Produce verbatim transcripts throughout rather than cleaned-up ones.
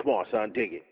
Come on, son, dig it.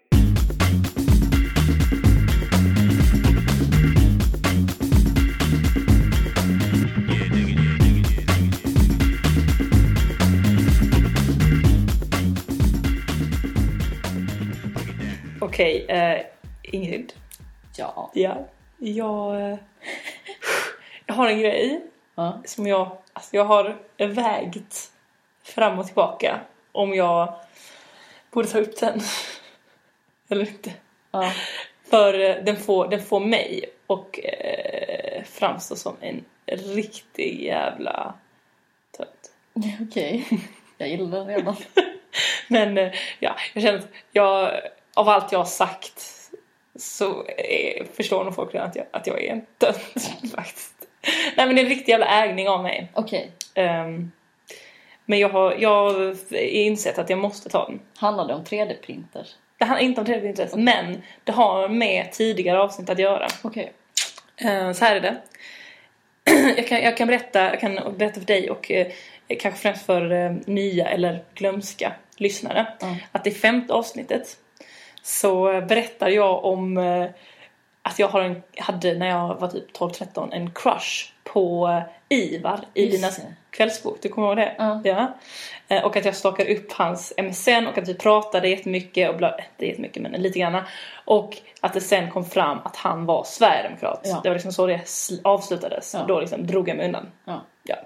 Okej, eh, Ingrid. Ja. Ja. Jag, eh, jag har en grej Ja. som jag, alltså jag har vägt fram och tillbaka om jag borde ta upp den eller inte. Ja. För eh, den får, den får mig och eh, framstå som en riktig jävla tönt. Okej. Jag gillar den redan. Men eh, ja, jag känner att jag, av allt jag har sagt så eh, förstår nog folk redan att jag, att jag är en tönt faktiskt. Nej, men det är en riktig jävla ägning av mig. Okej. Um, men jag har, jag har insett att jag måste ta den. Handlar det om tre D-printer? Det handlar inte om tre D-printers, okay. Men det har med tidigare avsnitt att göra. Okej. Uh, så här är det. jag, kan, jag kan berätta jag kan berätta för dig och uh, kanske främst för uh, nya eller glömska lyssnare. Mm. Att i femte avsnittet så berättar jag om uh, att jag har en, hade när jag var typ tolv tretton en crush på uh, Ivar i Linas kvällsbok. Du kommer ihåg det? Mm. Ja. Uh, och att jag stakade upp hans M S N och att vi pratade jättemycket och bla, inte jättemycket men lite grann. Och att det sen kom fram att han var sverigedemokrat. Ja. Det var liksom så det avslutades. Ja. Då liksom drog jag mig undan. Ja. Ja.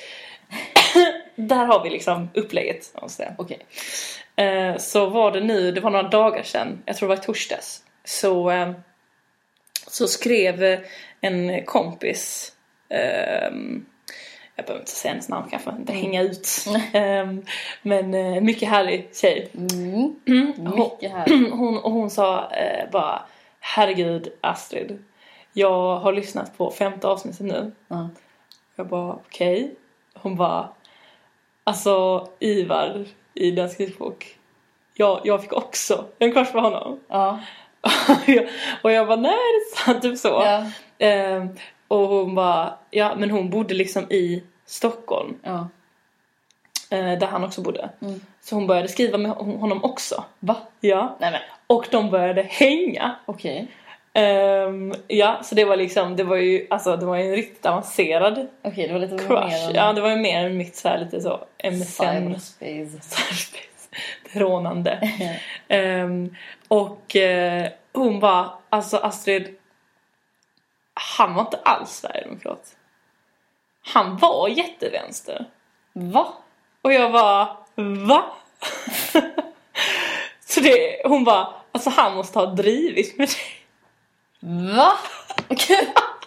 Där har vi liksom upplägget. Okej. Uh, så var det nu, det var några dagar sedan. Jag tror det var torsdags. Så, uh, så skrev en kompis... Uh, jag behöver inte säga hennes namn kanske, inte hänga ut. Um, men uh, mycket härlig tjej. Mm. Mm. Mycket härlig. Hon, och hon sa uh, bara, herregud Astrid, jag har lyssnat på femte avsnittet nu. Mm. Jag bara, okej. Okay. Hon bara, alltså Ivar i den skrivbok. Jag, jag fick också en crush på honom. Ja. Och jag bara, nej det är sant, typ så. Ja. Um, och hon bara, ja men hon bodde liksom i Stockholm. Ja. Uh, där han också bodde. Mm. Så hon började skriva med honom också. Va? Ja. Nej men. Och de började hänga. Okej. Um, ja, så det var liksom, det var ju, alltså det var ju en riktigt avancerad Okej, det var lite crush. mer än... Ja, det var ju mer än mitt så här lite så M S N. Cyberspace. Cyberspace. Rånande. um, och uh, hon bara, alltså Astrid, han var inte alls sverigedemokrat. Han var jättevänster. Va? Och jag bara, va? Så det, hon bara, alltså han måste ha drivit med dig. Va? Okej.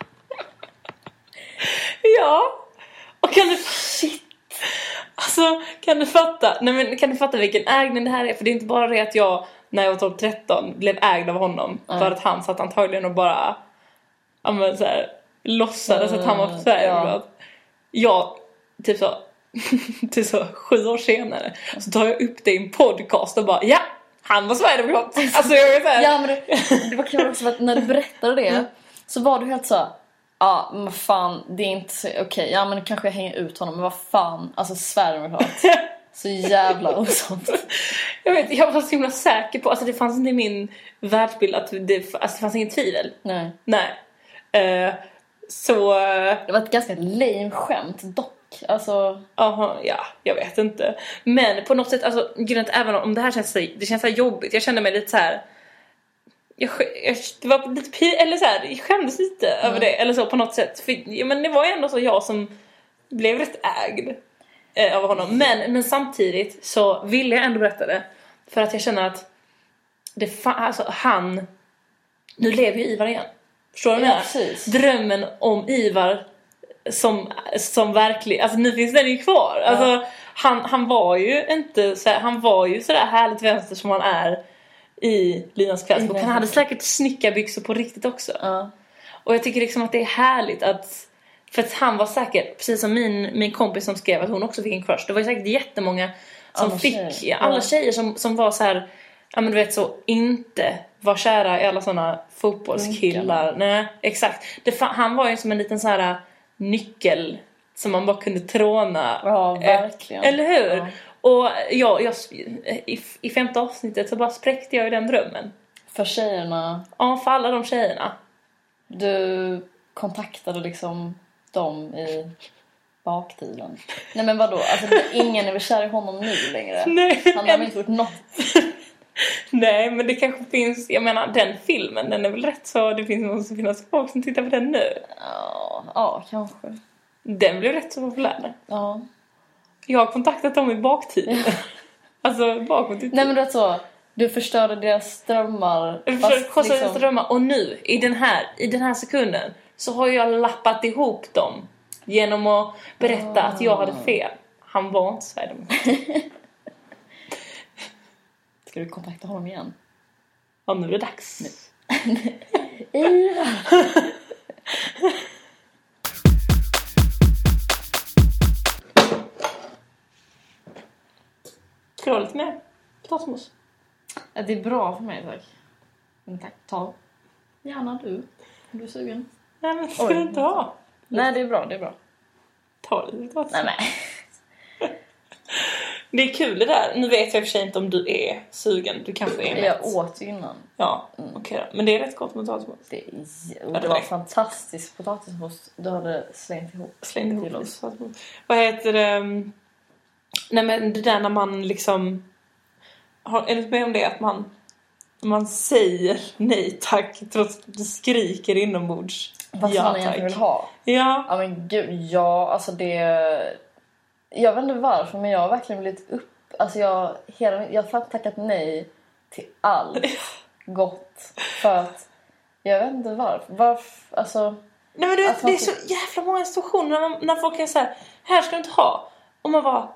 Ja. Och kan du... Shit. Alltså, kan du fatta? Nej, men kan du fatta vilken ägning det här är? För det är inte bara det att jag, när jag var tolv tretton, blev ägd av honom. Mm. För att han satt antagligen och bara... Ja, men så här, låtsades mm. att han var för Sverigedemokrat. Ja. Jag, typ så... till så sju år senare så tar jag upp det i en podcast och bara, ja, han var Sverigedemokrat. Alltså jag vill säga. Ja, men det, det var kul också att när du berättade det mm. så var du helt så, ja, men fan, det är inte okej, okay, ja men kanske jag hänger ut honom, men vad fan, alltså Sverigedemokrat. Så jävla osant. Jag vet, jag var så himla säker på, alltså det fanns inte i min världsbild att det, alltså det fanns ingen tvivel. Nej. Nej. Uh, så det var ett ganska lame skämt dock. Alltså, aha, ja, jag vet inte. Men på något sätt, alltså, grönt, även om det här känns så, det känns så jobbigt. Jag kände mig lite så här. Jag, jag det var lite eller så här, jag skämdes lite mm. över det eller så på något sätt. För, ja, men det var ju ändå så jag som blev rätt ägd eh, av honom. Men men samtidigt så ville jag ändå berätta det för att jag känner att det fa- alltså han nu lever ju Ivar igen. Förstår du ja, vad precis. Drömmen om Ivar som som verkligen, alltså nu finns den ju kvar. Ja. Alltså han han var ju inte så här, han var ju så där härligt vänster som han är i Linas kvällsbok. Han hade säkert snickarbyxor på riktigt också. Ja. Och jag tycker liksom att det är härligt att, för att han var säkert, precis som min min kompis som skrev att hon också fick en crush. Det var ju säkert jättemånga som alla fick tjejer. alla ja. tjejer som som var så här, ja men du vet så inte var kära i alla såna fotbollskillar. Mm. Nej, exakt. Det han var ju som en liten så här nyckel som man bara kunde tråna. Ja, verkligen. Eller hur? Ja. Och jag, jag, i, i femte avsnittet så bara spräckte jag i den drömmen. För tjejerna? Ja, för alla de tjejerna. Du kontaktade liksom dem i baktiden. Nej men vadå? Alltså ingen är väl kär i honom nu längre? Nej. Han har väl inte gjort något? Nej, men det kanske finns... Jag menar, den filmen, den är väl rätt så... Det finns någon som finns folk som tittar på den nu. Ja, ja kanske. Den blev rätt så populär. Ja. Jag har kontaktat dem i baktiden. Alltså, bakåt i tid. Nej men det är så... Du förstörde deras drömmar. Jag förstörde fast, liksom... deras drömmar. Och nu, i den, här, i den här sekunden, så har jag lappat ihop dem. Genom att berätta oh. att jag hade fel. Han var inte Sverigedemokrat. Ska du kontakta honom igen? Ja, nu är det dags. Ja. Ska du ha lite mer potatismos? Ja, det är bra för mig, tack. Men tack, ta. Gärna du. Om du är sugen. Nej, men ska du inte ha? Nej, det är bra, det är bra. Ta lite potatismos. Nej, nej. Det är kul det där. Nu vet jag i och för sig inte om du är sugen. Du kanske är mätt. Jag åt innan. Ja, mm. okej okay då. Men det är rätt gott med potatismos. Det, är, det var fantastiskt potatismos. Du hade slängt ihop. Slängt ihop till oss. Vad heter det? Nej men det där när man liksom... Har, är du med om det att man... Man säger nej tack trots att du skriker inombords. Vad ja, man egentligen vill ha. Ja. Ja men gud, ja alltså det... Jag vet inte varför, men jag har verkligen blivit upp... Alltså jag, hela, jag har tackat nej till allt gott. För att... Jag vet inte varför. Varför, alltså... Nej men du vet, det är så jävla många situationer när, man, när folk är så här: här ska du inte ha. Och man bara...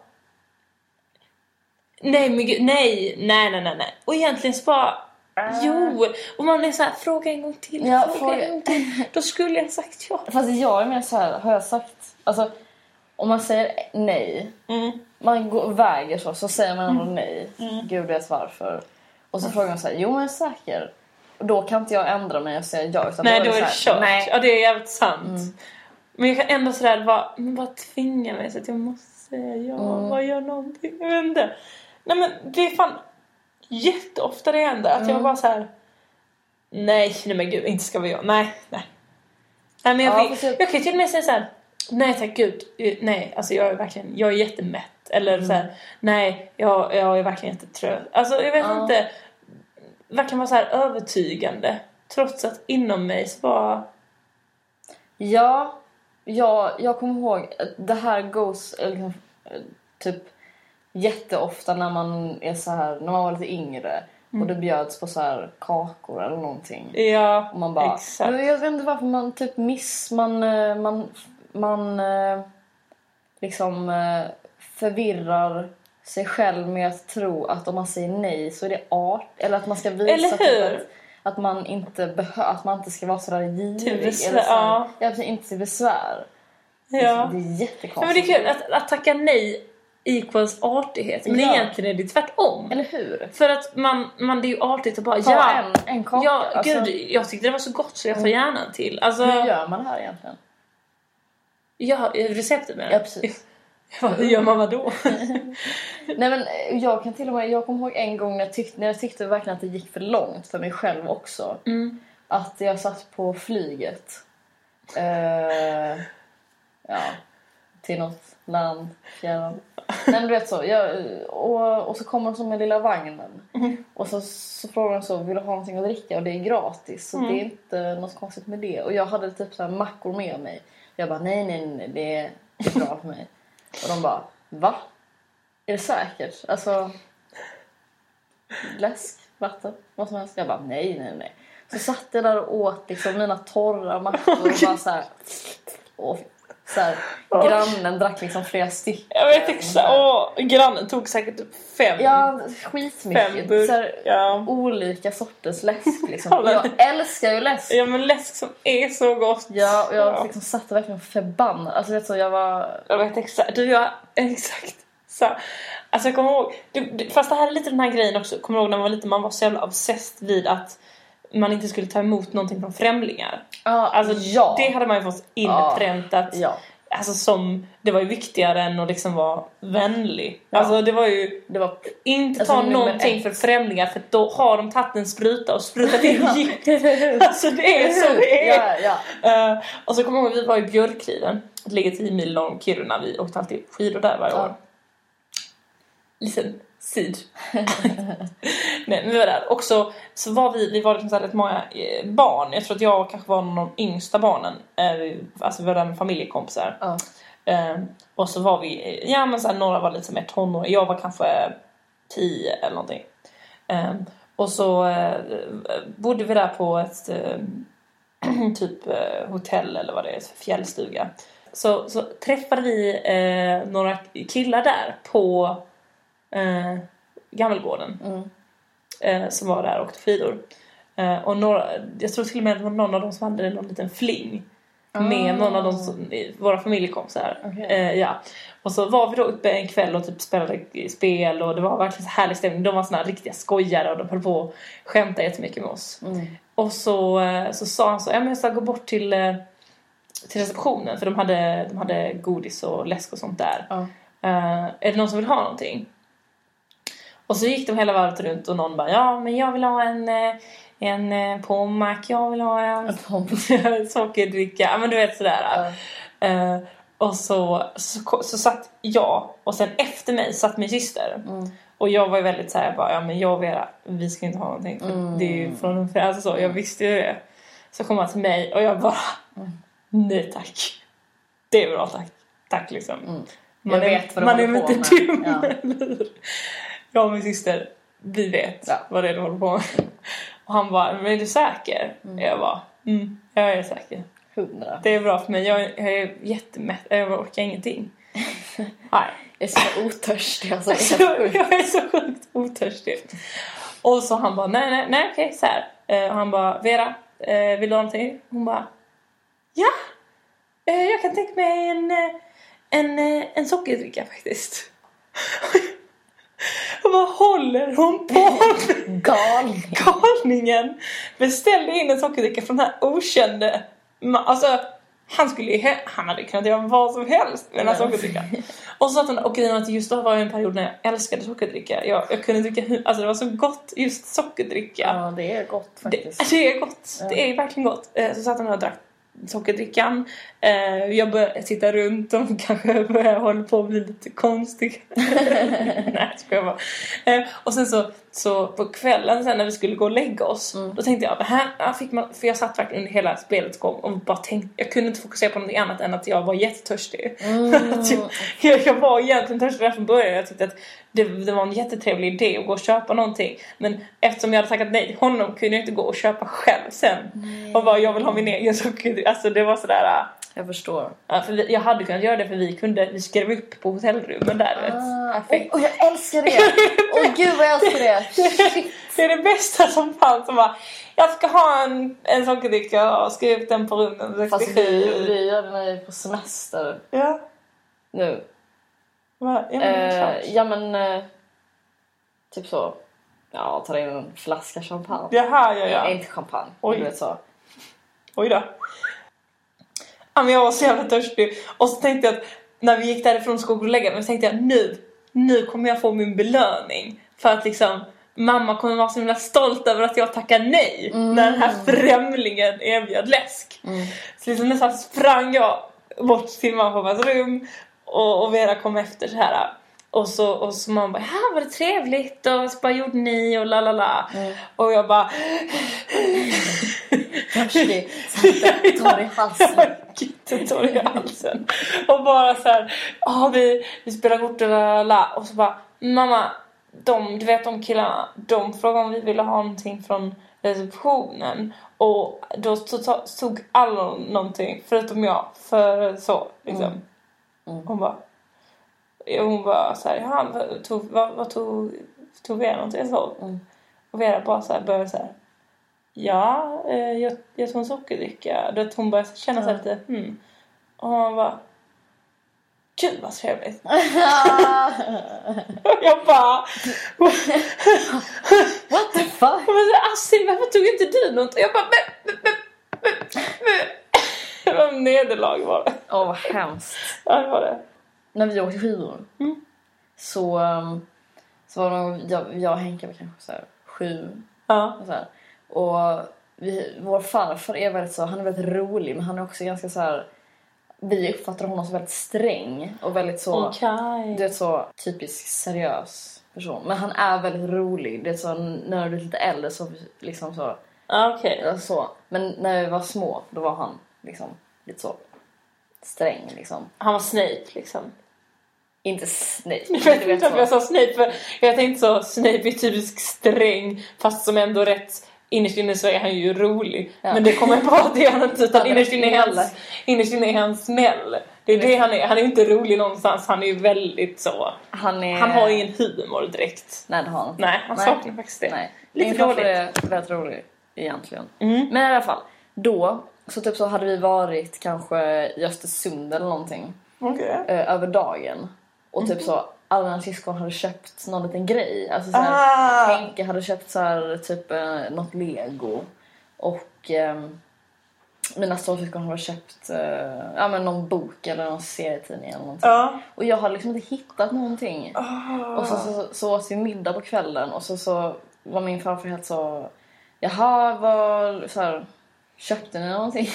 Nej men gud, nej, nej, nej, nej, nej. Och egentligen så bara... Uh. Jo, och man är så här, fråga en gång till. Ja, fråga, fråga en gång till. Då skulle jag sagt ja. Fast jag är mer så här, har jag sagt... Alltså... Om man säger nej, mm. man går, väger så, så säger man ändå mm. nej. Mm. Gud vet varför. Och så mm. frågar man så här, jo men jag är säker. Och då kan inte jag ändra mig och säga ja. Utan nej, då är det kört. Nej. Ja, det är jävligt sant. Mm. Men jag kan ändå sådär bara, men bara tvinga mig så att jag måste säga ja. Mm. Vad gör någonting? Jag vet inte. Nej men det är fan jätteofta det händer. Att mm. jag bara så här: nej, nej men gud, inte ska vi göra. Nej, nej. Nej men jag, ja, vill, jag... jag kan till och med säga så här: nej tack gud, nej, alltså jag är verkligen, jag är jättemätt. Eller mm. så här, nej, jag, jag är verkligen jättetrött. Alltså jag vet ja. inte, verkligen vara så här övertygande. Trots att inom mig så var... Ja, ja, jag kommer ihåg, det här goes liksom, typ jätteofta när man är så här, när man var lite yngre. Mm. Och det bjöds på så här kakor eller någonting. Ja, och man bara, exakt. Jag vet inte varför man typ miss, man... man Man eh, liksom eh, förvirrar sig själv med att tro att om man säger nej så är det art. Eller att man ska visa typ att, att man inte behö- att man inte ska vara sådär girig. Till besvär, eller så, ja. Ja, inte till besvär. Ja. Det är jättekonstigt. Ja, men det är kul att, att tacka nej equals artighet. Men ja. egentligen är det tvärtom. Eller hur? För att man, man det är ju artigt att bara ta ja, en, en kaka. Ja, alltså, gud, jag tyckte det var så gott så jag tar gärna en till. Alltså, hur gör man det här egentligen? Ja, receptet med det. Ja, precis. Hur gör man vad då? Nej men jag kan till och med, jag kommer ihåg en gång när jag tyckte, när jag tyckte verkligen att det gick för långt för mig själv också. Mm. Att jag satt på flyget. Uh, ja, till något land, fjärran. Nej men du vet så, jag, och, och så kommer de som med lilla vagnen. Mm. Och så, så frågar de så, vill du ha någonting att dricka? Och det är gratis, så mm. det är inte något konstigt med det. Och jag hade typ så här mackor med mig. Jag bara, nej, nej, nej, det är, det är bra för mig. Och de bara, va? Är det säkert? Alltså, läsk, vatten, vad som helst. Jag bara, nej, nej, nej. Så satt jag där och åt liksom mina torra mackor och bara så här, och så här, grannen drack liksom flera stycken. Jag vet exakt, åh, grannen tog säkert fem. Ja, skitmycket. Fem så här, ja. Olika sorters läsk liksom. Jag älskar ju läsk. Ja, men läsk som är så gott. Ja, och jag liksom satt verkligen förbannad. Alltså vet så, jag var... Jag vet exakt, du jag exakt så. Alltså jag kommer ihåg, du, du, fast det här är lite den här grejen också. Kommer ihåg när man var lite, man var så jävla obsessed vid att man inte skulle ta emot någonting från främlingar. Ja, alltså ja. Det hade man ju fått inpräntat ja. alltså som, det var ju viktigare än att liksom vara vänlig. Ja. Alltså det var ju, Det var inte alltså, ta nummer någonting ett. för främlingar, för då har de tagit en spruta och sprutat in gift. Alltså det är så det är. Ja, ja. Uh, och så kommer jag ihåg att vi var i Björkliden. Det ligger tio mil långt Kiruna. Vi åkte alltid skidor där varje Ja. år. Liten sid. Nej, men vi var där. Och så, så var vi, vi var liksom så här rätt många eh, barn. Jag tror att jag kanske var någon av de yngsta barnen. Eh, alltså vi var där med familjekompisar. Ja. Eh, och så var vi, ja men så här, några var lite mer tonår. Jag var kanske tio eller någonting. Eh, och så eh, bodde vi där på ett eh, typ eh, hotell eller vad det är, fjällstuga. Så, så träffade vi eh, några killar där på eh, Gammelgården. Mm. Eh, som var där och åkte skidor. Eh, och några, jag tror till och med att det var någon av dem som hade någon liten fling. Med någon av dem som, våra familjekompisar. Okay. Eh, ja. Och så var vi då uppe en kväll och typ spelade spel. Och det var verkligen så härlig stämning. De var såna här riktiga skojare och de höll på att skämta jättemycket med oss. Mm. Och så, så sa han så, ja men jag ska gå bort till, till receptionen. För de hade, de hade godis och läsk och sånt där. Ja. Uh, är det någon som vill ha någonting? Och så gick de hela varvet runt och någon bara, ja men jag vill ha en, en pommac, jag vill ha en sockerdricka. Ja men du vet sådär. Ja. Uh, och så, så, så satt jag och sen efter mig satt min syster. Mm. Och jag var ju väldigt såhär, bara, ja men jag och Vera, vi ska inte ha någonting. För Mm. det är ju från en föräldrar, alltså så, jag visste ju det. Så kom han till mig och jag bara, mm. nej tack. Det är bra, tack. Tack liksom. Mm. Man jag är, vet vad man är håller inte på dum. med. Ja. Jag och min syster, vi vet Ja. vad det är du håller på med. Och han bara, men är du säker? Mm. Jag bara, mm, jag är säker. Hundra. Det är bra för mig, jag, jag är jättemätt, jag orkar ingenting. Nej. Jag är så otörstig. Alltså, Alltså, jag är så sjukt otörstig. Och så han bara, nej, nej, nej, okej, så här. Uh, han bara, Vera, uh, vill du ha någonting? Hon bara, ja, uh, jag kan tänka mig en, en, en, en sockerdricka faktiskt. Och vad håller hon på med? Galning. Galningen beställde in en sockerdricka från den här okände. Alltså, han skulle ju, han hade kunnat göra vad som helst med den här sockerdrickan. Och så sa han, och grejen att just då var en period när jag älskade sockerdricka. Jag, jag kunde dricka, alltså det var så gott just sockerdricka. Ja, det är gott faktiskt. Det, det är gott, ja. Det är verkligen gott. Så satt han och drack sockerdrickan. Jag började sitta runt och kanske började hålla på och bli lite konstig. Nej, ska jag bara. Och sen så, så på kvällen sen när vi skulle gå och lägga oss, mm. då tänkte jag, det här fick man, för jag satt verkligen under hela spelets gång och bara tänkte, jag kunde inte fokusera på något annat än att jag var jättetörstig. Mm. jag, jag var egentligen törstig där från början. Jag tyckte att det, det var en jättetrevlig idé att gå och köpa någonting. Men eftersom jag hade tackat nej till honom kunde jag inte gå och köpa själv sen. Nej. Och bara, jag vill ha min egen sockerdricka. Alltså det var sådär. Jag förstår. Ja, för vi, jag hade kunnat göra det för vi kunde, vi skrev upp på hotellrummen där. Ah, och, och jag älskar det. Åh oh, gud vad jag älskar det. Shit. Det är det bästa som fanns. Som bara, jag ska ha en, en sockerdricka och skriva upp den på rummen. Fast vi, vi gör det när vi är på semester. Ja. Nu. Va? Ja men, eh, ja, men eh, typ så. Ja, tar in en flaska champagne. Jaha, ja, ja. Nej, inte champagne. Oj. Du vet så. Oj då. Ja, men jag var så jävla törstig. Och så tänkte jag att när vi gick därifrån och skulle lägga mig, så tänkte jag nu, nu kommer jag få min belöning. För att liksom, mamma kommer vara så himla stolt över att jag tackar nej. Mm. När den här främlingen erbjöd läsk. Mm. Så liksom nästan sprang jag bort till mammas rum. Och, och Vera kom efter så här. Och så, och så man bara, ja var det trevligt. Och så bara gjorde ni och lalala. Mm. Och jag bara... Törstig. Så tar i halsen. Gud, tar i halsen. Och bara så här, ah, vi, vi spelar kort och lalala. Och så bara, mamma, de, du vet de killarna, de frågade om vi ville ha någonting från receptionen. Och då tog alla någonting, förutom jag, för så, liksom. Mm. Mm. Hon bara, hon bara så här, ja, tog, vad, vad tog, tog Vera någonting så? Mm. Och Vera bara så här, började så här, ja, eh, jag, jag tog en sockerdricka. Då hon började känna sig mm. lite, hmm. Och hon bara, gud vad trevligt. Jag bara, what the fuck? Jag bara, Astrid, varför tog inte du något? Och jag bara, men, men, men, men. som nederlag var det. Åh, vad hemskt. Ja, det var det. När vi åkte skidor Mm. så, um, så var det, jag, jag och Henke var kanske så här, sju. Ja. Och, så här. Och vi, vår farfar är väldigt så, han är väldigt rolig, men han är också ganska så här. Vi uppfattar honom som väldigt sträng och väldigt så, Okej. det är så typisk seriös person. Men han är väldigt rolig. Det är så när du är lite äldre så liksom så. Ja, okej. Alltså så. Men när vi var små, då var han liksom lite så sträng liksom. Han var Snape liksom. Inte Snape. Jag vet inte varför jag sa Snape, för jag tänkte så, Snape är typisk sträng, fast som ändå rätt, innerst inne så är han ju rolig. Ja. Men det kommer jag på att det är han inte, utan Han är innerst inne är snäll. hans, innerst inne är hans smäll. Det är det han är, han är inte rolig någonstans, han är ju väldigt så. Han är... Han har ingen humor direkt. Nej, det har han inte. Nej, han Nej. saknar faktiskt det. Nej. Lite Min farfar dåligt. är väldigt rolig egentligen. Mm. Men i alla fall, då så typ så hade vi varit kanske i Östersund eller någonting. Okej. eh, över dagen. Och typ så alla mina syskon hade köpt någon liten grej. Alltså så här, Ah. Henke hade köpt så här, typ eh, något Lego. Och eh, mina storsyskon hade köpt eh, ja, men någon bok eller någon serietidning eller någonting. Ja. Och jag hade liksom inte hittat någonting. Ah. Och så, så, så åt vi middag på kvällen. Och så, så var min farfar helt så... Jaha, vad... Så här, köpte ni någonting?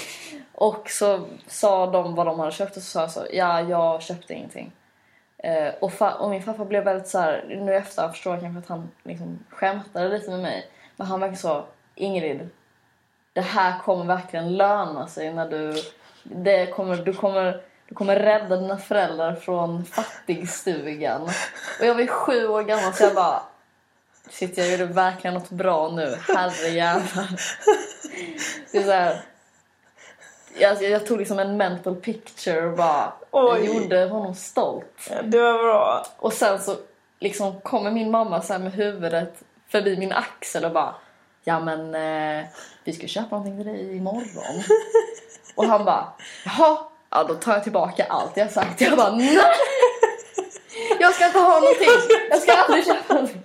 Och så sa de vad de hade köpt. Och så sa jag så... Ja, jag köpte ingenting. Eh, och, fa- och min farfar blev väldigt så här... Nu efter förstår jag kanske att han liksom skämtade lite med mig. Men han verkar så... Ingrid, det här kommer verkligen löna sig när du... Det kommer, du kommer... Du kommer rädda dina föräldrar från fattigstugan. Och jag var sju år gammal så jag bara... Shit, jag gjorde verkligen något bra nu. Herrejävlar. Det är så här... Jag, jag tog liksom en mental picture och bara... Jag Oj. gjorde honom stolt. Ja, det var bra. Och sen så liksom kommer min mamma så här med huvudet förbi min axel och bara... Ja men, eh, vi ska köpa någonting till dig imorgon. Och han bara... Jaha. Ja, då tar jag tillbaka allt jag sagt. Jag bara, nej! Jag ska inte ha någonting. Jag ska aldrig köpa någonting.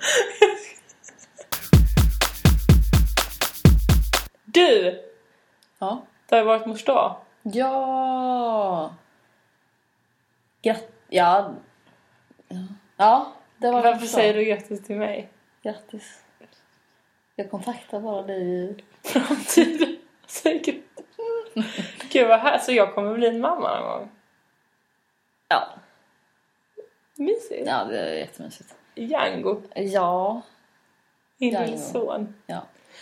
Du! Ja. Det har ju varit mors dag. Ja. Gratt... Ja. Ja. Ja, det var Varför säger du grattis till mig? Grattis. Jag kontaktar bara dig i... Framtiden. Säkert. Gud vad här. Så jag kommer bli en mamma någon gång. Ja. Mysigt. Ja, det är jättemysigt. Django. Ja. Din Django. lilla son. Ja.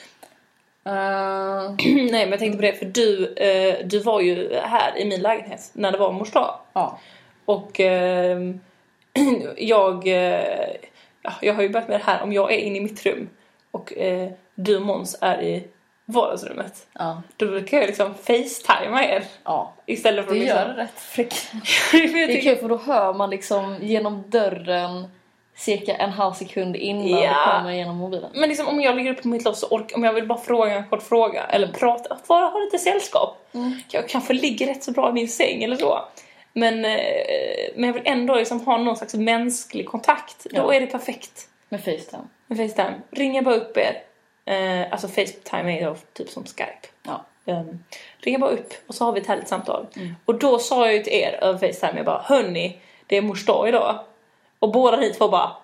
Uh, Nej, men jag tänkte på det. För du, eh, du var ju här i min lägenhet när det var mors dag. ja. Och eh, jag, eh, ja, jag har ju börjat med det här. Om jag är inne i mitt rum och eh, du och Måns är i vardagsrummet. Ja. Då brukar jag liksom facetima er. Ja. Istället för Du att gör liksom... det rätt frekvent. det Det är kul för då hör man liksom genom dörren cirka en halv sekund innan Ja. det kommer genom mobilen. Men liksom om jag ligger upp på mitt loss och orkar, om jag vill bara fråga en kort fråga eller prata, att bara ha lite sällskap. Mm. Jag kanske ligger rätt så bra i min säng eller så. Men, eh, men jag vill ändå liksom ha någon slags mänsklig kontakt. Ja. Då är det perfekt. Med FaceTime. Med FaceTime. Ringa bara upp er. Eh, alltså FaceTime är då typ som Skype. Ja. Um, ringa bara upp och så har vi ett härligt samtal. Mm. Och då sa jag ju till er över FaceTime, jag bara, hörni, det är mors dag idag. Och båda ni två bara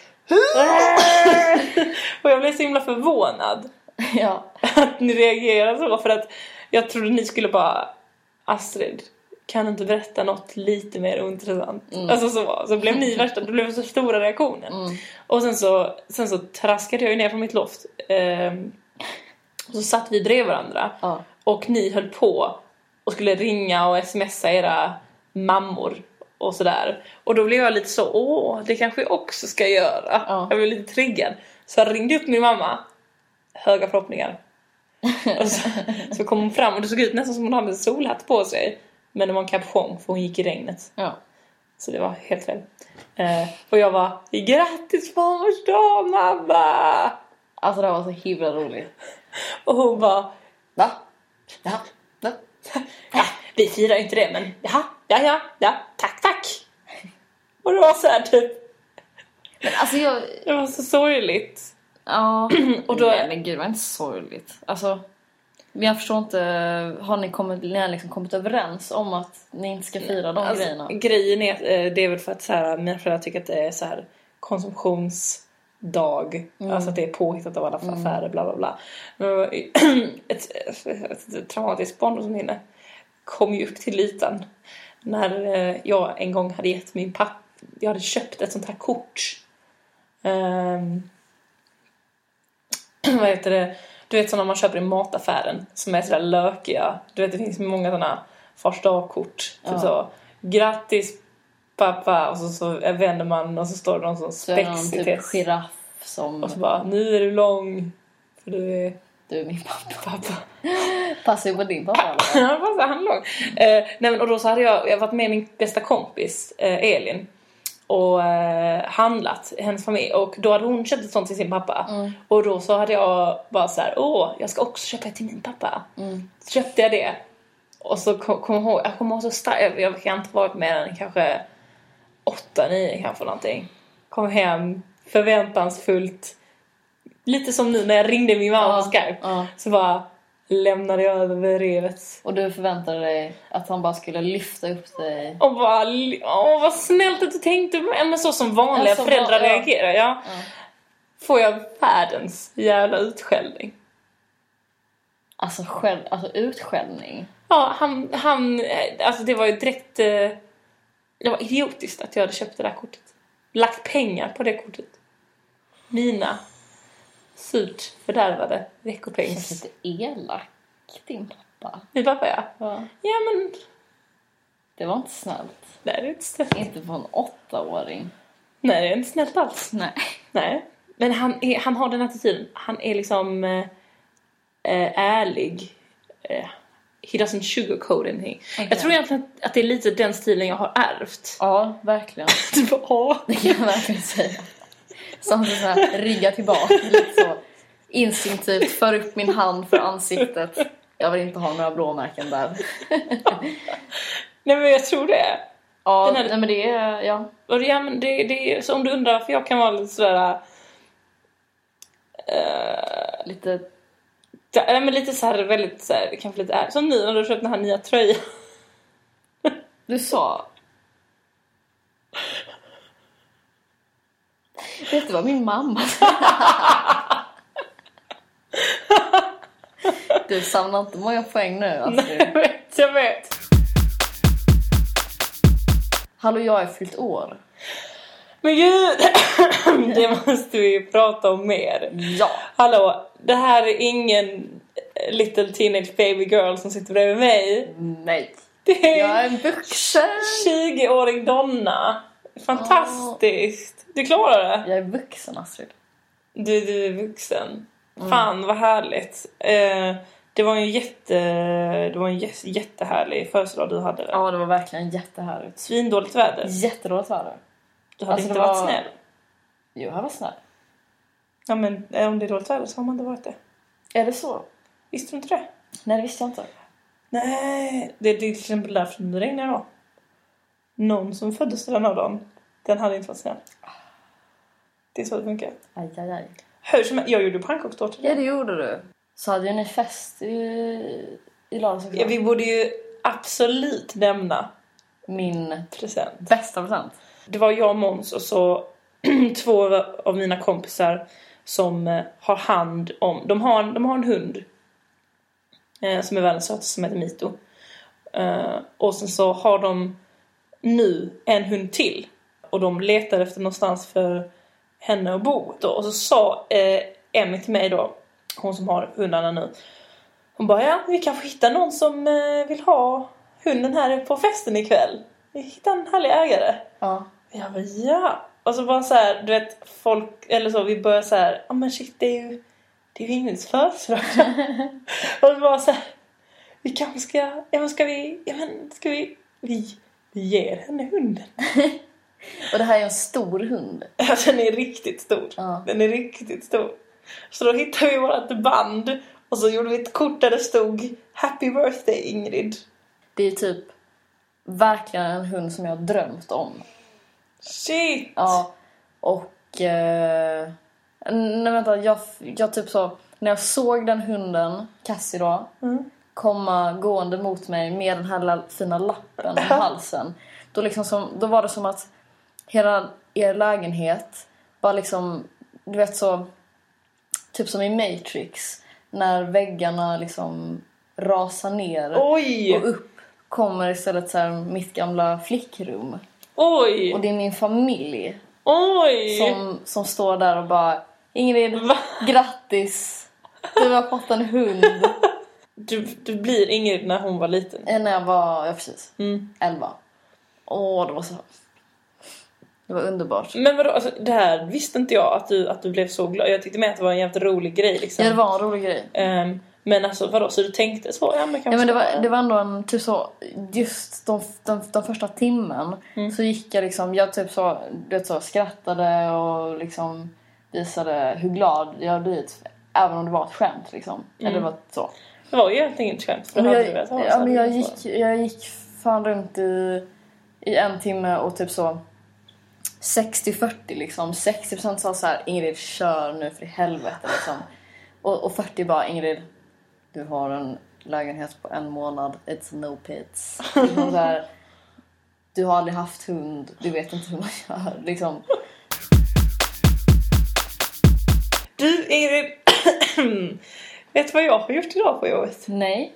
och jag blev så himla förvånad Ja. att ni reagerade så, för att jag trodde ni skulle bara, Astrid, kan du inte berätta något lite mer ointressant? Mm. Alltså så, så blev ni värsta, det blev så stora reaktionen. Mm. Och sen så, sen så traskade jag ju ner från mitt loft. Ehm, och så satt vi bredvid varandra. Ja. Och ni höll på och skulle ringa och smsa era mammor och sådär. Och då blev jag lite så, åh, det kanske jag också ska göra. Ja. Jag blev lite triggad. Så jag ringde upp min mamma. Höga förhoppningar. Och så, så kom hon fram och det såg ut nästan som hon hade en solhatt på sig. Men det var en capuchon för hon gick i regnet. Ja. Så det var helt fel. Eh, och jag var, grattis på mors dag, mamma! Alltså det var så himla roligt. Och hon bara, Va? Ja. Va? ja, vi firar ju inte det, men jaha, ja, ja, ja, tack, tack. Och det var så här typ, Men alltså jag... det var så sorgligt. Ja. Och då- Nej men gud, det var inte sorgligt. Alltså... Men jag förstår inte, har ni kommit, ni har liksom kommit överens om att ni inte ska fira de alltså, grejerna? Grejen är, det är väl för att så här, mina föräldrar tycker att det är så här konsumtionsdag. Mm. Alltså att det är påhittat av alla affärer, mm. bla bla bla. Ett, ett, ett, ett traumatiskt barndomsminne kom ju upp till ytan när jag en gång hade gett min pappa, jag hade köpt ett sånt här kort. Um, vad heter det? Du vet sådana man köper i mataffären som är sådär lökiga. Du vet det finns många sådana farsdagskort. Typ ja. Så, grattis pappa. Och så, så vänder man och så står det någon som spexig typ test. Giraff som... Och så bara, nu är du lång. För du är... Du är min pappa. pappa. Passar ju på din pappa. Ja, passar han lång. Eh, nej, men, och då så hade jag, jag varit med min bästa kompis eh, Elin. Och eh, handlat hennes familj. Och då hade hon köpt ett sånt till sin pappa. Mm. Och då så hade jag bara så här: åh, jag ska också köpa ett till min pappa. Mm. Så köpte jag det. Och så kom, kom jag ihåg, jag kommer ihåg så starkt. Jag, jag kan inte varit med den kanske åtta, nio kanske någonting. Kom hem förväntansfullt. Lite som nu när jag ringde min mamma ja, på Skype. Ja. Så bara lämnade jag över revet. Och du förväntade dig att han bara skulle lyfta upp dig. Och bara, åh vad snällt att du tänkte. Men så som vanliga alltså, föräldrar ja. reagerar. Ja. Ja. Får jag världens jävla utskällning. Alltså, själv, alltså utskällning? Ja, han, han, alltså det var ju direkt, det var idiotiskt att jag hade köpt det där kortet. Lagt pengar på det kortet. Mina surt fördärvade veckopengs. Det känns lite elak, din pappa. Min pappa, ja. Ja. Ja, men... Det var inte snällt. Nej, det är inte snällt. Inte på en åttaåring. Nej, det är inte snällt alls. Nej. Nej. Men han, är, han har den attityden. Han är liksom äh, ärlig. Äh, he doesn't sugarcoat anything. Okay. Jag tror egentligen att det är lite den stilen jag har ärvt. Ja, verkligen. Du bara, åh. Det kan jag verkligen säga. Som så här, rygga tillbaka lite så instinktivt, för upp min hand för ansiktet. Jag vill inte ha några blåmärken där. Nej, men jag tror det. Ja, här, nej, men det är, ja. Och ja, men det, det är så om du undrar varför jag kan vara lite sådär uh, lite ja, men lite så här väldigt så här, kanske lite är som nu när du köpte den här nya tröjan. Du sa vet du vad min mamma du samlar inte många poäng nu alltså. Nej, jag vet, jag vet. Hallå, jag har fyllt år. Men gud, det måste vi prata om mer. Ja. Hallå, det här är ingen little teenage baby girl som sitter bredvid mig. Nej. Det är jag är en vuxen tjugo-årig Donna. Fantastiskt. Du klarar det. Jag är vuxen, Astrid. Du, du är vuxen. Mm. Fan, vad härligt. Eh, det var en jätte det var en jättehärlig födelsedag du hade. Ja, det var verkligen jättehärligt. Svindåligt väder. Jättedåligt väder. Du hade alltså, inte varit var... snäll. Jo, jag var snäll. Ja, men om det är dåligt väder så har man inte varit det. Är det så? Visste du inte det? Nej, det visste jag inte. Nej, det är till exempel därför det regnar då. Någon som föddes den här dagen, den hade inte varit snäll. Det är så det funkar. Aj, aj, aj. Hur som jag gjorde pannkakstårta. Ja, det gjorde du. Så hade ju ni fest i, i lördags också. Ja, vi borde ju absolut nämna min present. Bästa present. Det var jag och Måns och så två av mina kompisar som har hand om... De har, de har en hund eh, som är världens sötaste, som heter Mito. Eh, och sen så har de nu en hund till. Och de letar efter någonstans för henne att bo. Då. Och så sa eh, Emmy till mig då, hon som har hundarna nu. Hon bara, ja, vi kanske hittar någon som eh, vill ha hunden här på festen ikväll. Vi hittar en härlig ägare. Ja. Jag bara, ja. Och så bara så här, du vet, folk, eller så, vi börjar så här, ja ah, men shit, det är ju, det är ju Ingrids födelsedag. Och så bara så här, vi kanske ska, ja men ska vi, ja men ska vi, vi, vi ger henne hunden. Och det här är en stor hund. Ja, den är riktigt stor. Ja. Den är riktigt stor. Så då hittade vi vårt band och så gjorde vi ett kort där det stod Happy birthday Ingrid. Det är typ verkligen en hund som jag har drömt om. Shit. Ja. Och eh, nej vänta, jag, jag typ så när jag såg den hunden, Cassie då, Mm. komma gående mot mig med den här lilla fina lappen om halsen. Då, liksom som, då var det som att hela er lägenhet var liksom, du vet så, typ som i Matrix. När väggarna liksom rasar ner Oj! och upp kommer istället så här mitt gamla flickrum. Oj! Och det är min familj Oj! som, som står där och bara, Ingrid, Va? grattis! Du har fått en hund. Du, du blir Ingrid när hon var liten. Eh, När jag var, ja precis, Mm. elva. Åh, det var så... Det var underbart. Men vadå, alltså, det här visste inte jag att du, att du blev så glad. Jag tyckte med att det var en jävligt rolig grej liksom. Ja, det var en rolig grej. Ehm, men alltså vadå, så du tänkte så? Ja, men, Ja, men det var, det var ändå en typ så, just de, de, de första timmen Mm. så gick jag liksom, jag typ så, du vet så, skrattade och liksom visade hur glad jag hade blivit, även om det var ett skämt liksom. Mm. Eller det var så. Det var ju egentligen inget skämt. För Men hade jag, du velat ha, ja, så men hade jag du velat ha. gick, jag gick fan runt i, i en timme och typ så sextio fyrtio liksom. sextio procent sa så här, Ingrid, kör nu för i helvete liksom. Och, och fyrtio bara, Ingrid, du har en lägenhet på en månad, it's no pits. Liksom så här, du har aldrig haft hund, du vet inte hur man gör liksom. Du Ingrid, vet du vad jag har gjort idag på jobbet? Nej.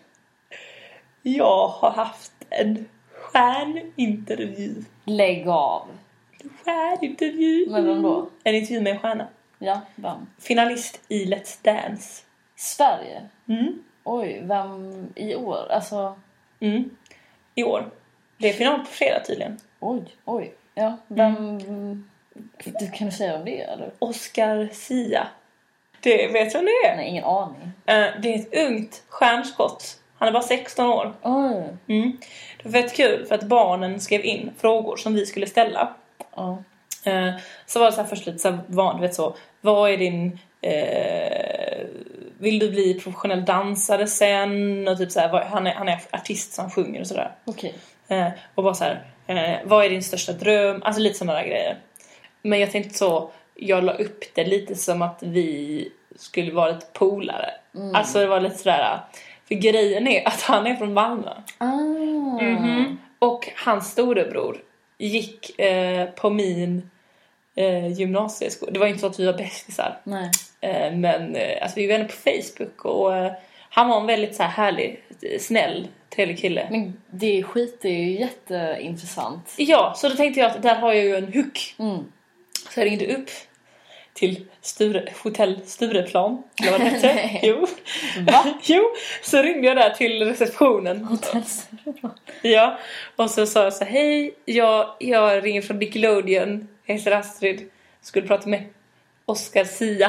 Jag har haft en stjärnintervju. Lägg av. Stjärnintervju. Men vem då? En intervju med en stjärna. Ja, vem? Finalist i Let's Dance. Sverige? Mm. Oj, vem i år? Alltså, Mm. I år. Det är final på fredag tydligen. oj, oj. Ja, vem... Du kan du säga om det, eller? Oscar Sia. Det vet du vem det är? Nej, ingen aning. Eh, det är ett ungt stjärnskott. Han är bara sexton år. Oj. Mm. Det var väldigt kul för att barnen skrev in frågor som vi skulle ställa. Ja. Eh, så var det så här först lite så här van, du vet så. Vad är din... Eh, vill du bli professionell dansare sen? Och typ så här, vad, han, är, han är artist som sjunger och sådär. Okej. Eh, och bara så här, eh, vad är din största dröm? Alltså lite sådana där grejer. Men jag tänkte så, jag la upp det lite som att vi skulle vara lite polare. Mm. Alltså det var lite sådär, för grejen är att han är från Malmö. Ah. Mhm. Och hans storebror gick eh, på min eh, gymnasieskola. Det var inte så att vi var bästisar. Nej. Eh, men eh, alltså, vi var vänner på Facebook. Och eh, han var en väldigt så här härlig, snäll, trevlig kille. Men det skit är ju jätteintressant. Ja, så då tänkte jag att där har jag ju en hook. Mm. Så jag ringde upp till Sture, hotell Stureplan. Eller vad det hette. Nej. Jo. Va? Jo, så ringde jag där till receptionen. Hotellsrubban. Ja, och så sa jag så här, hej, jag, jag ringer från Nickelodeon. Jag heter Astrid. Skulle prata med Oscar Sia.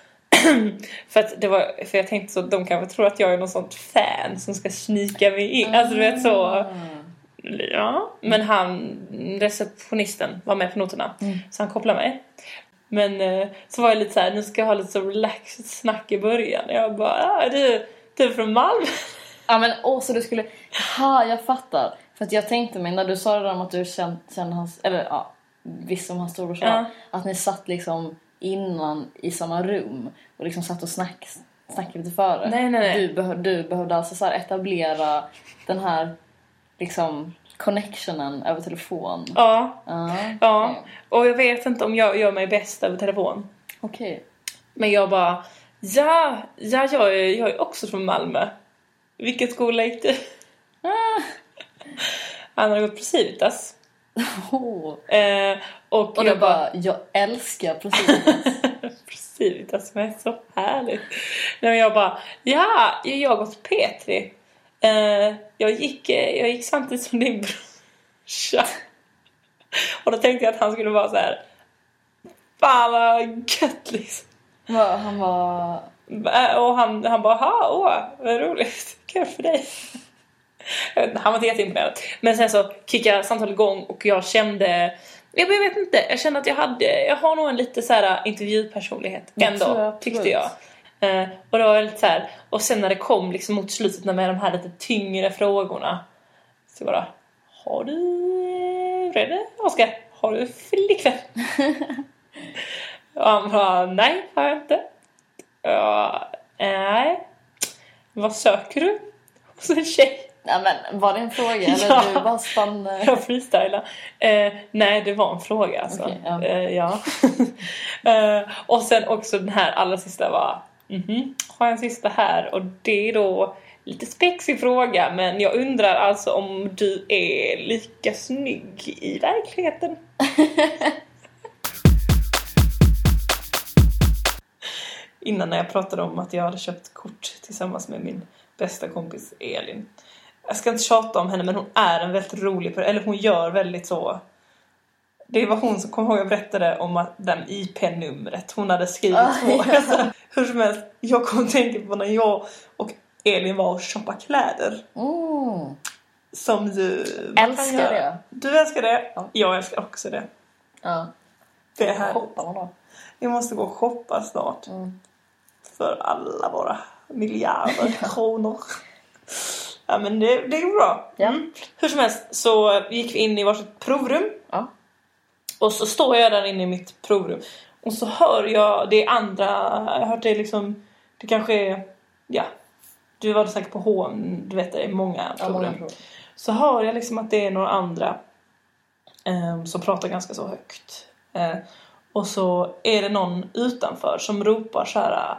för att det var, för jag tänkte så att de kanske tror att jag är någon sånt fan som ska snika mig in. Alltså du vet så. Ja, men han, receptionisten, var med på noterna. Mm. Så han kopplade mig. Men eh, så var jag lite så här, nu ska jag ha lite så relaxed snack i början. Jag bara, ah, du, du är från Malmö. Ja, men åh, så du skulle... Ha, jag fattar. För att jag tänkte mig, när du sa det där om att du kände, kände hans... Eller ja, visst om hans storbror, Ja. att ni satt liksom innan i samma rum och liksom satt och snack, snackade lite före. Nej, nej, nej. Du, behöv, du behövde alltså så här etablera den här liksom connectionen över telefon. Ja, Ja, ja. okej. Och jag vet inte om jag gör mig bäst över telefon. Okej. Men jag bara, ja, ja jag, är, jag är också från Malmö. Vilken skola gick du? Ah. Han har gått på Civitas. Oh. Eh, och Och jag du bara, jag älskar precis. Civitas som är så härligt. Nej, men jag bara, ja, jag har gått på P tre. Eh, jag, gick, eh, jag gick samtidigt som din brorsa. Och då tänkte jag att han skulle vara så här, fan vad gött liksom. Vad, han var... Och han, han bara, ha, åh, vad roligt, kul för dig. Jag vet inte, han var inte jätteimponerad. Men sen så kickade samtalet igång och jag kände, jag vet inte, jag kände att jag hade, jag har nog en lite så här intervjupersonlighet Jag tror ändå, jag, tyckte absolut. jag. Eh, och då var jag lite så här, och sen när det kom liksom mot slutet med de här lite tyngre frågorna, så bara, har du, Fredde, Oskar, har du flickvän? Och han bara, nej, har jag inte. Ja, Nej. Vad söker du hos en tjej? Ja, men var det en fråga? Eller Ja. du bara spann... Jag freestylar. Eh, nej, det var en fråga alltså. Okej, ja. Eh, ja. eh, och sen också den här allra sista var... Mhm, har jag en sista här. Och det är då lite spexig fråga. Men jag undrar alltså om du är lika snygg i verkligheten. Innan när jag pratade om att jag hade köpt kort tillsammans med min bästa kompis Elin. Jag ska inte tjata om henne, men hon är en väldigt rolig person. Eller hon gör väldigt så... Det var hon som kom ihåg jag berättade om att den I P-numret hon hade skrivit Ah, på. ja. Alltså, hur som helst, jag kom att tänka på när jag och Elin var och shoppade kläder. Mm. Som du... man kan Älskar göra. det. Du älskar det. Ja. Jag älskar också det. Ja. Det är här. Hoppar man då? Vi måste gå och shoppa snart. Mm. För alla våra miljarder kronor. Ja, men det, det är bra. Ja. Mm. Hur som helst så gick vi in i varsitt provrum. Ja. Och så står jag där inne i mitt provrum. Och så hör jag det andra. Jag har hört det liksom. Det kanske är. Ja. Du var säkert på H M. Du vet det är många Ja, provrum. många prov. Så hör jag liksom att det är några andra. Um, som pratar ganska så högt. Uh, och så är det någon utanför som ropar så här.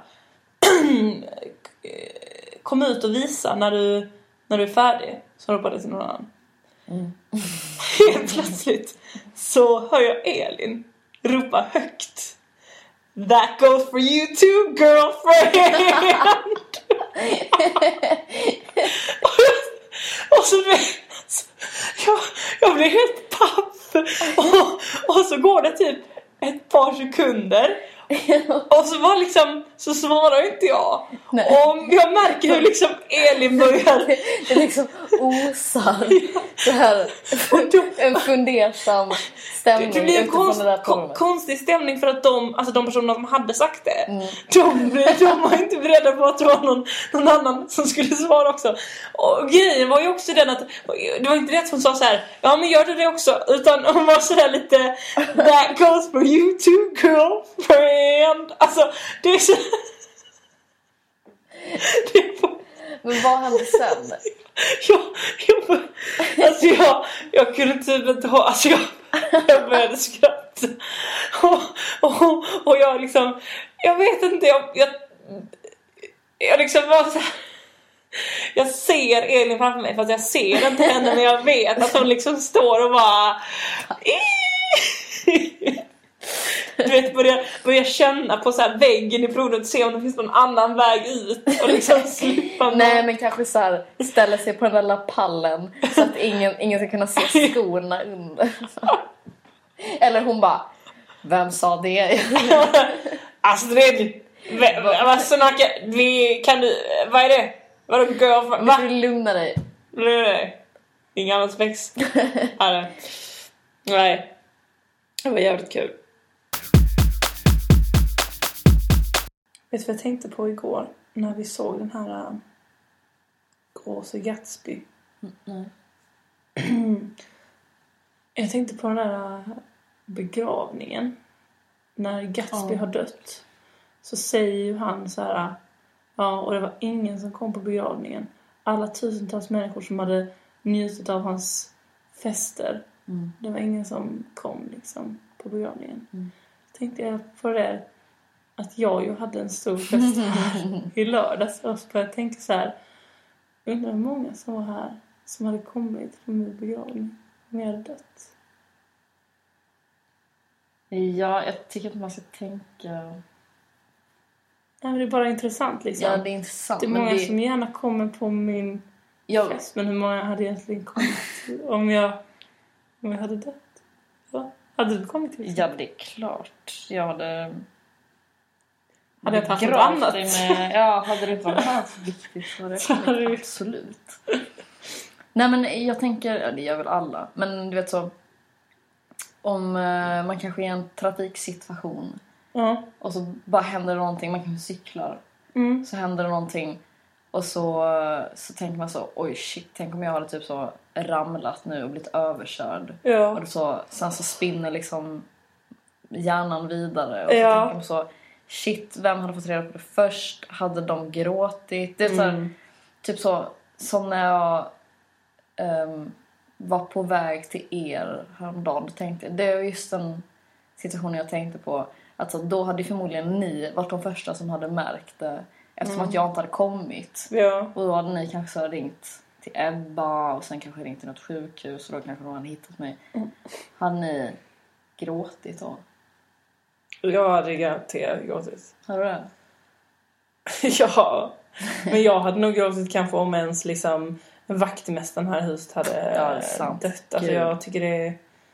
Kom ut och visa när du, när du är färdig. Så ropar det till någon annan. Mm. Helt plötsligt så hör jag Elin ropa högt. That goes for you too, girlfriend! och så blir jag, jag blir helt paff. Och, och så går det typ ett par sekunder. Och så var liksom så svarar inte jag. Nej. Och jag märker hur liksom Elin börjar. Det är liksom osar. Så här, en fundersam stämning. Det blev en utifrån konst, det där kon, programmet. konstig stämning för att de, alltså de personerna som hade sagt det, Mm. de, de var inte beredda på att det var någon, någon annan som skulle svara också. Och grejen var ju också den att det var inte det att hon sa så här: ja men gör du det också, utan hon var så här lite that goes for you too, girlfriend. Alltså det är så det är Men vad hände sen? jag, jag, alltså jag, jag kunde typ inte ha, alltså jag, jag började skratta och, och, och jag liksom, jag vet inte, jag, jag, jag liksom var så här, jag ser Elin framför mig fast jag ser inte henne, men jag vet att hon liksom står och bara du vet, börja, börja känna på så här väggen i provet, se om det finns någon annan väg ut och liksom slippa. Nej, men kanske så här ställa sig på den där lilla pallen så att ingen, ingen ska kunna se skorna under. Eller hon bara, vem sa det? Astrid, vad snackar vi, kan du, vad är det? Vadå girlfriend? Va? Du lugna dig. Nej, ingen annan spex. Nej, det var jävligt kul. Vet du vad jag tänkte på igår när vi såg den här uh, Gråse Gatsby? Mm. Jag tänkte på den där uh, begravningen. När Gatsby Ja. har dött så säger ju han så här: ja, och det var ingen som kom på begravningen. Alla tusentals människor som hade njutit av hans fester. Mm. Det var ingen som kom liksom på begravningen. Mm. Tänkte jag på det, att jag ju hade en stor fest här i lördags. Och så började jag tänka så här: undrar hur många som var här som hade kommit på min begravning om jag hade dött. Ja, jag tycker att man ska tänka... Ja, men det är bara intressant liksom. Ja, det är intressant. Det är men många det... som gärna kommer på min jag... fest. Men hur många hade egentligen kommit om jag, om jag hade dött? Va? Hade du kommit till? Ja, det är klart. Jag hade... Hade jag tagit något begravt annat? dig med... Ja, hade det inte varit annat viktigt så hade jag Så hade kommit. du- Absolut. Nej, men jag tänker... Ja, det gör väl alla. Men du vet så... Om eh, man kanske är i en trafiksituation Ja. och så bara händer det någonting, man kanske cyklar, Mm. så händer det någonting och så, så tänker man så, oj shit, tänk om jag hade typ så ramlat nu och blivit överkörd. Ja. Och så, sen så spinner liksom hjärnan vidare och så Ja. tänker man så, shit, vem hade fått reda på det först? Hade de gråtit? Det är så här, Mm. typ så som när jag um, var på väg till er häromdagen. Då tänkte jag, det var just den situationen jag tänkte på. Alltså, då hade förmodligen ni varit de första som hade märkt det. Eftersom Mm. att jag inte hade kommit. Ja. Och då hade ni kanske så ringt till Ebba. Och sen kanske ringt till något sjukhus. Och då kanske de hade hittat mig. Mm. Hade ni gråtit då? Jag hade garanterat gråtit. Hade du det? Ja. Men jag hade nog gråtit kanske om ens liksom vaktmästaren här i huset hade Ja, det är sant. dött. Alltså Gud. jag tycker det är...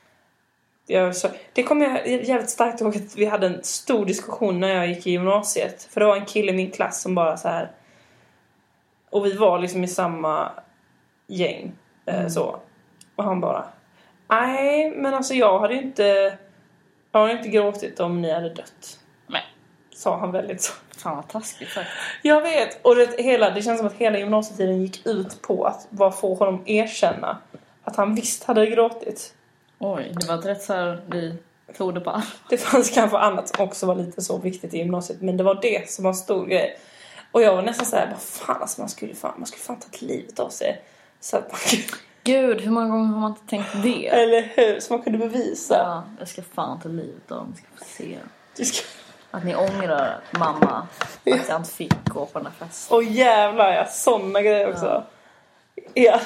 Jag, så, det kommer jag jävligt starkt ihåg att vi hade en stor diskussion när jag gick i gymnasiet. För det var en kille i min klass som bara så här. Och vi var liksom i samma gäng. Eh, Mm. så. Och han bara. Nej, men alltså jag hade ju inte... Jag hade inte gråtit om ni hade dött. Nej. Sa han väldigt så. Fan vad taskigt sagt. Jag vet. Och det, hela, det känns som att hela gymnasietiden gick ut på att bara få honom erkänna att han visst hade gråtit. Oj, det var ett rätt så här vi tog det på all. Det fanns kanske annat som också var lite så viktigt i gymnasiet. Men det var det som var en stor grej. Och jag var nästan såhär, vad fan, alltså man skulle fan, man skulle fan ta livet av sig. Så att man kunde, Gud, hur många gånger har man inte tänkt det? eller hur? Så man kunde bevisa. Ja, jag ska fan ta livet av dem. Jag ska få se. Du ska... Att ni ångrar mamma att jag inte fick gå på den här festen. Åh jävlar, ja. Sådana grejer också. Ja.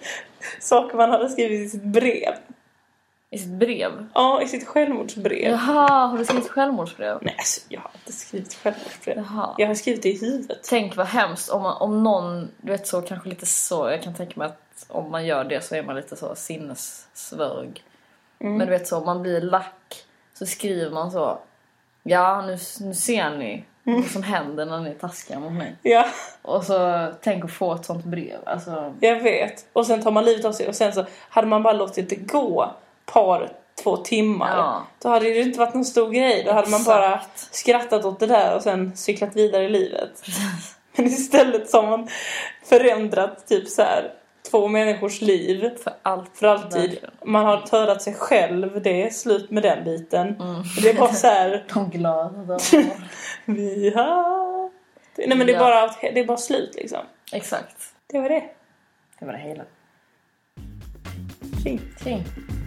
Saker man hade skrivit i sitt brev. I sitt brev? Ja, i sitt självmordsbrev. Jaha, har du skrivit självmordsbrev? Nej, alltså, jag har inte skrivit självmordsbrev. Jaha. Jag har skrivit det i huvudet. Tänk vad hemskt om, man, om någon, du vet så kanske lite så, jag kan tänka mig att om man gör det så är man lite så sinnessvög. Mm. Men du vet så, om man blir lack så skriver man så, ja nu, nu ser ni Mm. vad som händer när ni är taskiga mot mig. Ja, Och så tänk att få ett sånt brev, alltså. jag vet. Och sen tar man livet av sig. Och sen så hade man bara låtit det gå par, två timmar. Ja. Då hade det inte varit någon stor grej. Då hade man bara Exakt. skrattat åt det där och sen cyklat vidare i livet. Men istället så har man förändrat typ så här två människors liv För allt. för alltid. Verkligen. Man har törat sig själv. Det är slut med den biten. Mm. Det är bara så här. De glada. Vi har... Nej, men det är, Ja. bara, det är bara slut liksom. Exakt. Det var det. Det var det hela. Fint. Fint.